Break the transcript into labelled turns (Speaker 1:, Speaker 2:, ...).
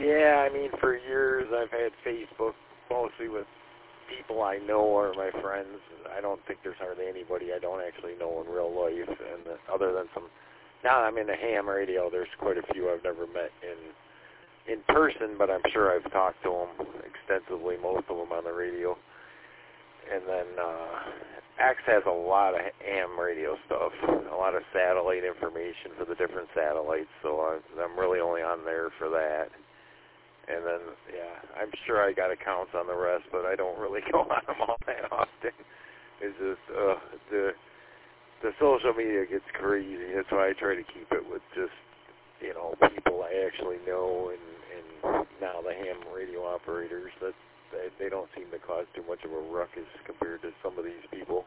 Speaker 1: Yeah, I mean, for years I've had Facebook mostly with people I know or my friends. I don't think there's hardly anybody I don't actually know in real life, and other than some. Now I'm in the ham radio. There's quite a few I've never met in person, but I'm sure I've talked to them extensively, most of them on the radio. And then X has a lot of ham radio stuff, a lot of satellite information for the different satellites, so I'm really only on there for that. And then, yeah, I'm sure I got accounts on the rest, but I don't really go on them all that often. It's just the social media gets crazy. That's why I try to keep it with just, people I actually know, and now the ham radio operators. They don't seem to cause too much of a ruckus compared to some of these people.